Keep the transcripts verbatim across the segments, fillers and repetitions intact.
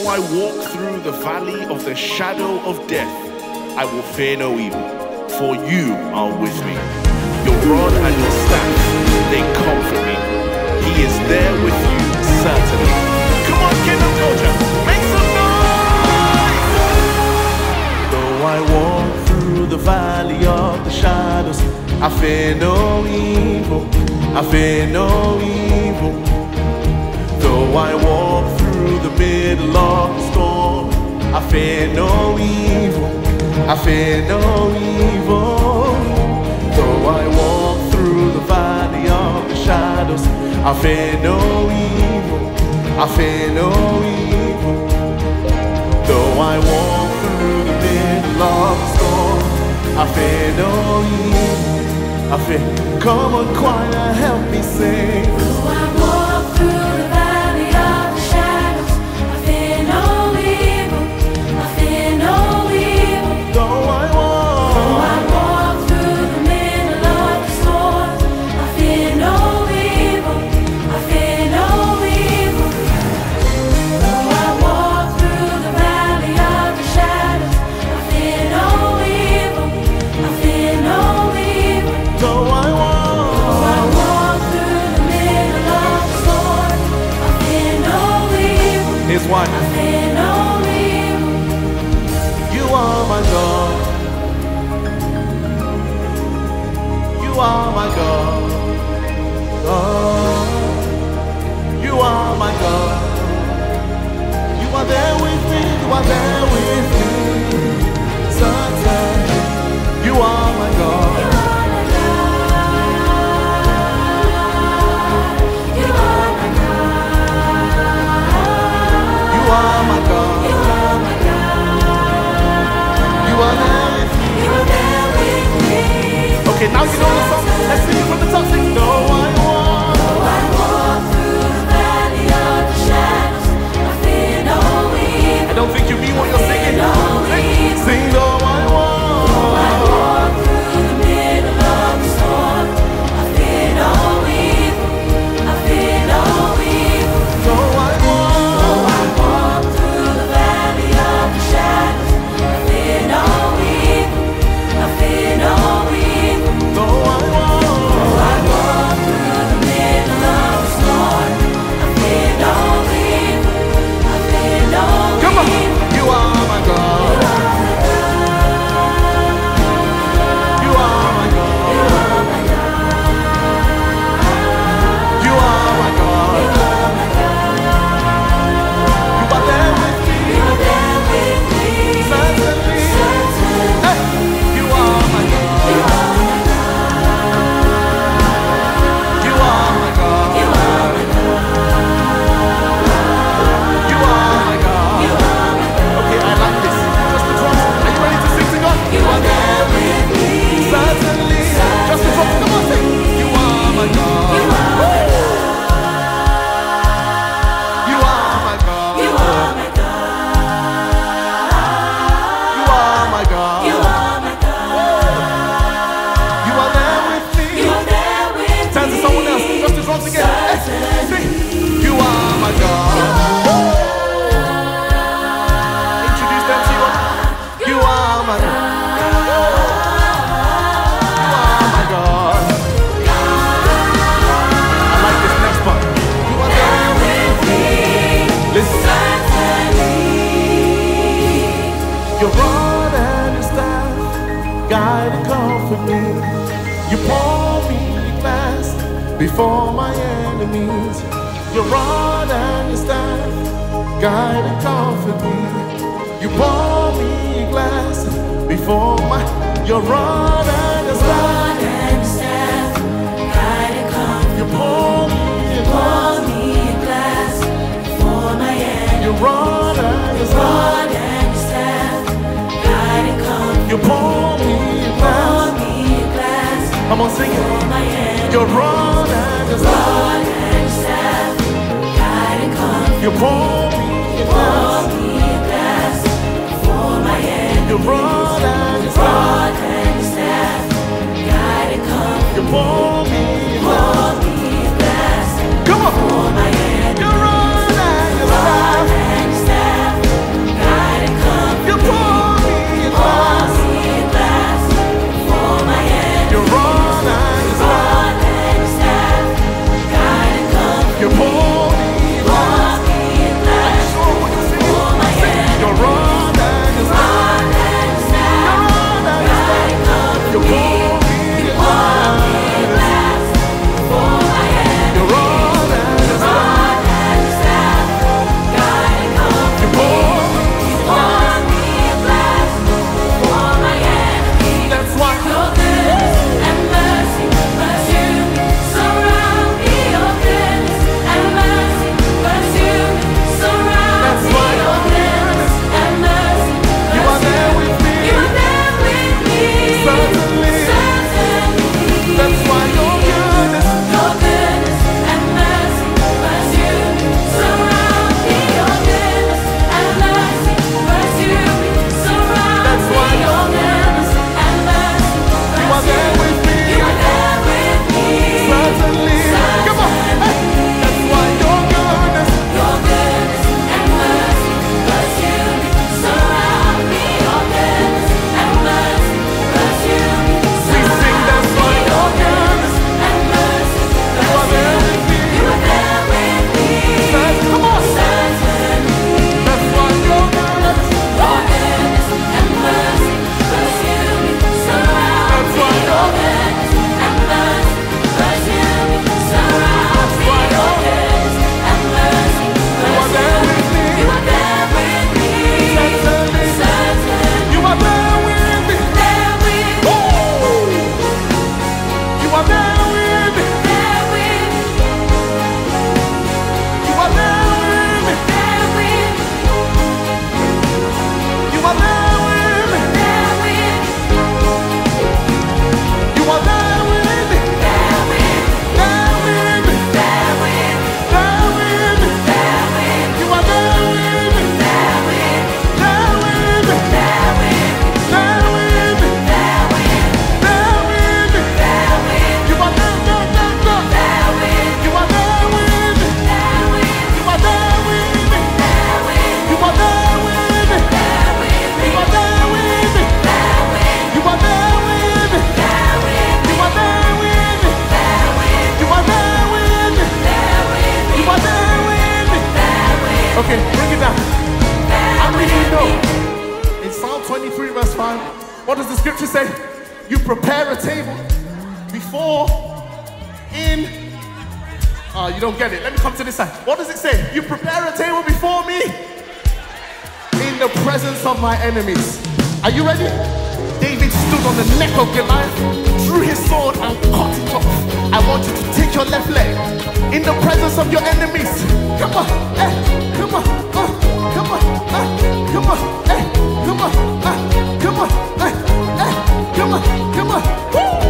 I walk through the valley of the shadow of death, I will fear no evil, for you are with me. Your rod and your staff, they comfort me. He is there with you, certainly. Come on, Kingdom Culture, make some noise! Though I walk through the valley of the shadows, I fear no evil, I fear no evil. Though I walk through the middle of the storm, I fear no evil, I fear no evil. Though I walk through the valley of the shadows, I fear no evil, I fear no evil. Though I walk through the middle of the storm, I fear no evil, I fear. Come on, choir, help me sing. Though I walk through the valley of the shadows, I fear no evil, I fear no evil. Though I walk, Though I walk through the middle of the storm, I fear no evil, I fear no evil. Though I walk through the valley of the shadows, I fear no evil, I fear no evil. though I walk, Though I walk through the middle of the storm, I fear no evil, here's why. I fear no evil. You are my God. You are my God. Oh, you are my God. You are there with me. You are there with me. Certain. You are my God. You are my God. You are my God. You are my God. You are my God. You are there with me. You are there with me. Okay, now you know the song. Let's sing it from the top. Sing. Though I walk. Though I walk through the valley of the shadows, I fear no evil. I don't think you mean what you're singing. No Sing, evil. sing though I walk. Though I walk through the middle of the storm, I fear no evil, I fear no evil. Though I walk. Though I walk through the valley of the shadows, I fear no evil, I fear no evil. Though I walk. Though I walk through the middle of the storm, I fear no evil, I fear no Come on. evil. You are my God. You are my God. You are my God. You are my God. You are my God. You are there with me. You are there with me. Certainly. Certainly. Hey, you are my God. You are my God. You are my God. You are my God. You are my God. You are my God. Okay, I like this. Just the drums. Are you ready to sing to God? You are there with me. Certainly. Just the drums. Come on, sing. You are my God. You are my God. You are my God. You are my God. You are my God. You are my God. You are there with me. You are there with me. Turn to someone else. Just the drums again. Hey, sing. You are my God. Introduce them to you. You are my God. You are my God. I like this next part. You are there with me. Listen. Your rod and your staff guide and comfort me. You pour me a glass before my enemies. Your rod and your staff guide and comfort me. You pour me a glass before my. Your rod and your staff. Rod and staff, guide and comfort. You pour me a glass. Pour me a glass for my enemy. Your rod and your staff. Rod and staff, guide and comfort. You pour me a Pour glass. me a glass Come on, sing for it. my enemy. Your rod and your staff. Rod and staff, guide and comfort. You pour me a Pour glass. me a glass for my enemy. Your rod and your staff. Rod and staff, guide and comfort. You pour me a glass. Pour me a glass Come on. for my enemy. Your rod and your Rod staff. and staff, You call me You call me last for my your enemy. rod and your staff. Rod and staff, guide and comfort You me. call You call me last for my enemy. That's why Your goodness and mercy pursue me, surround me. Your goodness and mercy pursue me, surround That's me. why Your goodness and mercy you are there pursue me. with me. You are there with me. Certainly. Certainly. That's why your goodness. Your goodness and mercy pursue me, surround me. Your goodness and mercy pursue me, surround That's why me. Your goodness and mercy You are there pursue me. with me. You are there with me. Certainly. Come on. Hey. That's why your goodness. Your goodness and mercy pursue me, surround me. Your goodness and mercy pursue me, We sing that's why your goodness. and mercy You are there with me. You are there with me. That's- Come on. Certainly. That's why your goodness. Your goodness and mercy pursue me, surround That's me. why Your your goodness and mercy pursue me, surround me. why Your your- goodness and mercy You are there pursue me. with me. You are there with me. Certainly. Certainly. You are there with me. There with me. Woo! You are there with me. There with me. You are there with me. There with me. You are there with me. There with me. You are there with me. There with me. There with me. There with me. There with me. There with me. You are there with me. There with me. There with me. There with me. There with me. There with me. There with me. There with me. You are there, there, there, there. There with me. You are there with me. There with me. You are there with me. There with me. You are there with me. There with me. You are there with me. There with me. You are there with me. There with me. You are there with me. There with me. You are there with me. There with me. You are there with me. There with me. Okay, bring it down. How many of you know? me. In Psalm twenty-three, verse five, what does the scripture say? You prepare a table before, in. Oh, you don't get it. Let me come to this side. What does it say? You prepare a table before me in the presence of my enemies. Are you ready? David stood on the neck of Goliath, drew his sword and cut it off. I want you to take your left leg in the presence of your enemies. Come on, eh, come on, uh, come on, uh, come on, eh, come on, uh, come on, eh, eh, come on, come on. Woo!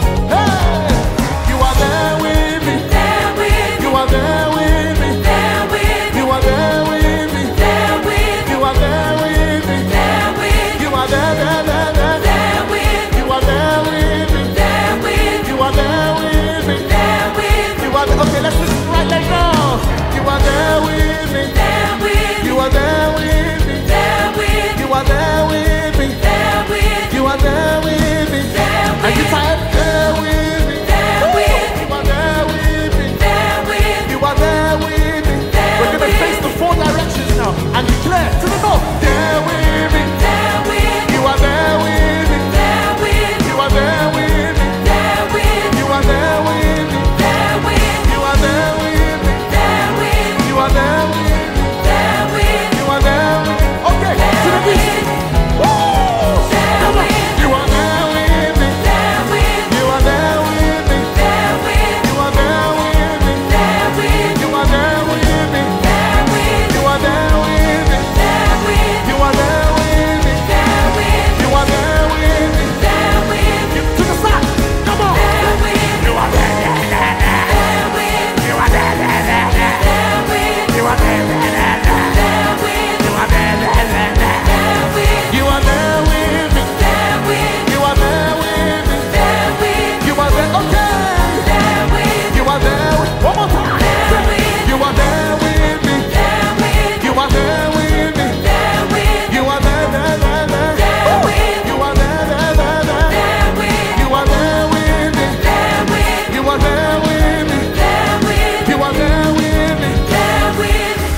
Hey, you are there with me. There with me. You are there with me. There with me. You are there with me. There with me. You are there with me. There with me. You are there, there, there, there. There with me. You are there with me. There with me. You are there with me. There with me. You are there. Okay, let's listen right leg now. You are there with me. There with me. You are there with me. There with me. You are there with me. There with me. You are there with me. There Are you with me. tired? There with me. There with me. You are there with me. There with me. You are there with me. There We're gonna with face me. the four directions now and declare to the north. There with me. There with me. You are there with me. There with me. You are there with me. There with me. You are there with me. There with me. You are there with me. There with me. You are there with me. There with me. You are there with me. Okay, to the beat. Woo! There with me. You are there with me. There with me. You are there with me. There with me. You are there with me. There with me. You are there with me. There with me. You are there with me. There with me. You are there with me. There with me. You are there with me. There with me. To the side. Come on. There with me. You are there. There with me. You are there. There with me. You are there. There with me. You are there. There with me. You are there with me. There with me. You are there with me. There with me. You are there. Okay. There with me. You are there. with- One more time. There with me. You are there with me. There with me. You are there with me. There with me. You are there, there, there, there. There with me. You are there, there, there, there. There with me. You are there with me. There with me. You are there with me. There with me. You are there with me. There with me.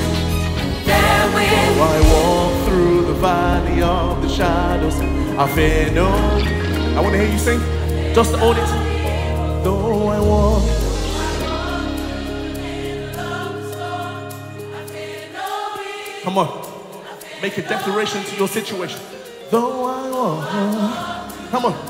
There with me. I walk through the valley of the shadows, I fear no. I want want to hear you sing. Just own it. Though I walk. Come on. Make a declaration to your situation. Though I walk. Come on.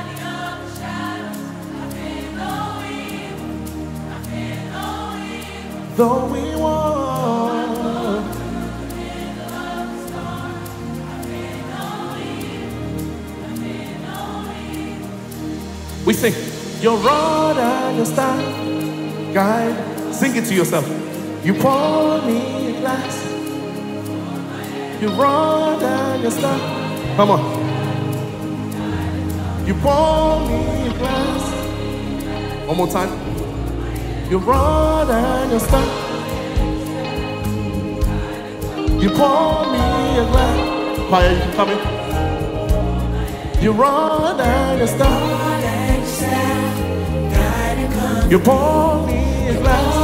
Though we walk. We sing. Your rod and your staff, guide. Sing it to yourself. You pour me a glass. Your rod and your staff. Come on. You pour me a glass. One more time. Your rod and your staff. You pour me a glass. Fire, you coming? Your rod and your staff. You pour me a glass.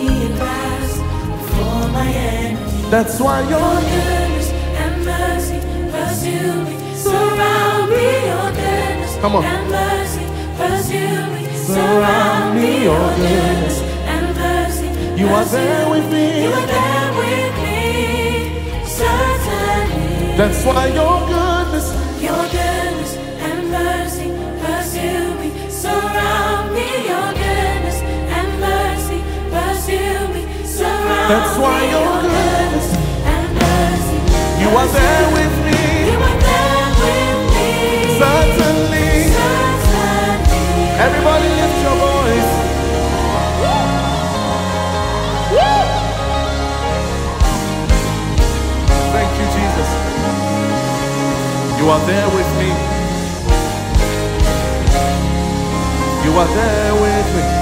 That's why your goodness and mercy pursue me. Surround me, your goodness Come on. and mercy pursue me. Surround me, your goodness and mercy. You are there with me. You are there with me, certainly. That's why your goodness, your goodness and mercy pursue me. Surround me, your goodness and mercy pursue me. Surround That's why me, your goodness and mercy. You are there with me. You are there with me. Certainly. Certainly. Everybody lift your voice. Thank you, Jesus. You are there with me. You are there with me.